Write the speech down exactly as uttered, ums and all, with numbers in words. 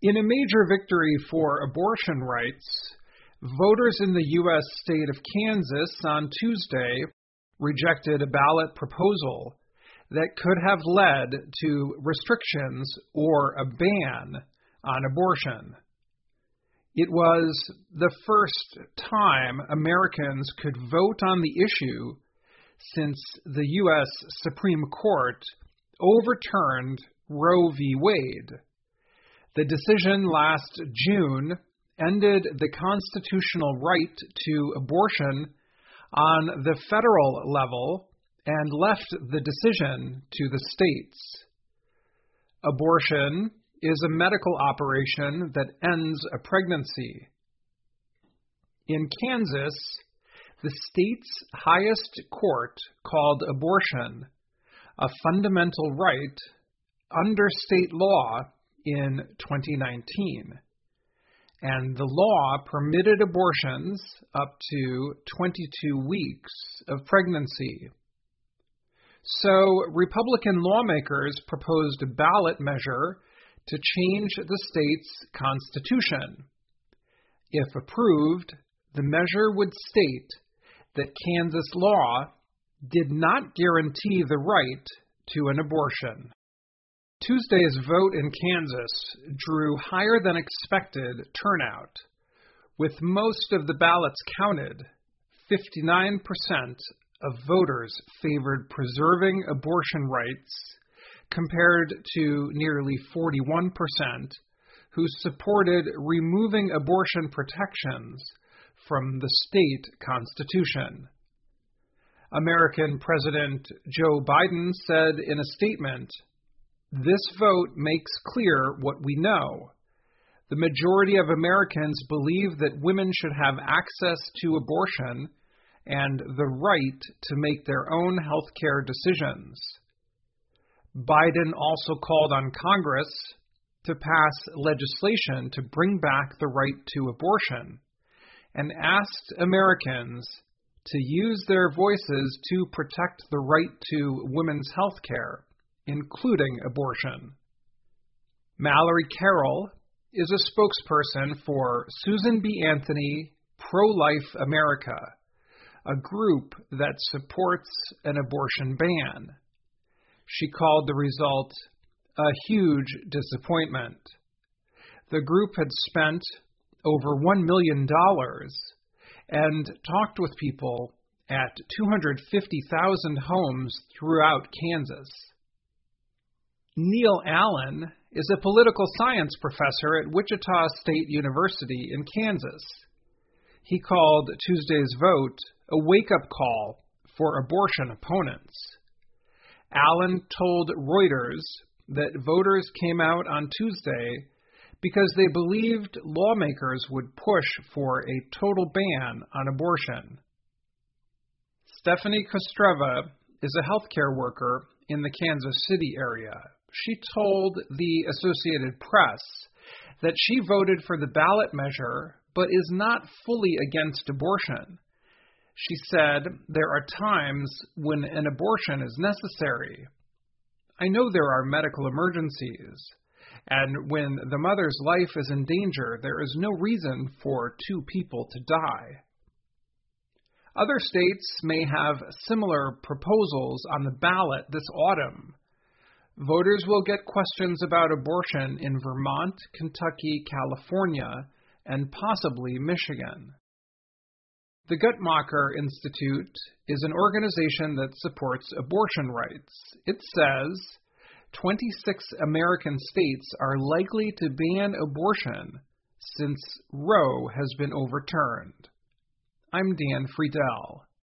In a major victory for abortion rights, voters in the U S state of Kansas on Tuesday rejected a ballot proposal that could have led to restrictions or a ban on abortion. It was the first time Americans could vote on the issue since the U S Supreme Court overturned Roe v. Wade. The decision last June ended the constitutional right to abortion on the federal level and left the decision to the states. Abortion is a medical operation that ends a pregnancy. In Kansas, the state's highest court called abortion a fundamental right under state law in twenty nineteen, and the law permitted abortions up to twenty-two weeks of pregnancy. So Republican lawmakers proposed a ballot measure to change the state's constitution. If approved, the measure would state that Kansas law did not guarantee the right to an abortion. Tuesday's vote in Kansas drew higher than expected turnout. With most of the ballots counted, fifty-nine percent of voters favored preserving abortion rights, compared to nearly forty-one percent who supported removing abortion protections from the state constitution. American President Joe Biden said in a statement, "This vote makes clear what we know. The majority of Americans believe that women should have access to abortion and the right to make their own health care decisions." Biden also called on Congress to pass legislation to bring back the right to abortion and asked Americans to use their voices to protect the right to women's health care, including abortion. Mallory Carroll is a spokesperson for Susan B. Anthony Pro-Life America, a group that supports an abortion ban. She called the result a huge disappointment. The group had spent over one million dollars and talked with people at two hundred fifty thousand homes throughout Kansas. Neil Allen is a political science professor at Wichita State University in Kansas. He called Tuesday's vote a wake-up call for abortion opponents. Allen told Reuters that voters came out on Tuesday because they believed lawmakers would push for a total ban on abortion. Stephanie Kostreva is a healthcare worker in the Kansas City area. She told the Associated Press that she voted for the ballot measure but is not fully against abortion. She said, "There are times when an abortion is necessary. I know there are medical emergencies, and when the mother's life is in danger, there is no reason for two people to die." Other states may have similar proposals on the ballot this autumn. Voters will get questions about abortion in Vermont, Kentucky, California, and possibly Michigan. The Guttmacher Institute is an organization that supports abortion rights. It says twenty-six American states are likely to ban abortion since Roe has been overturned. I'm Dan Friedel.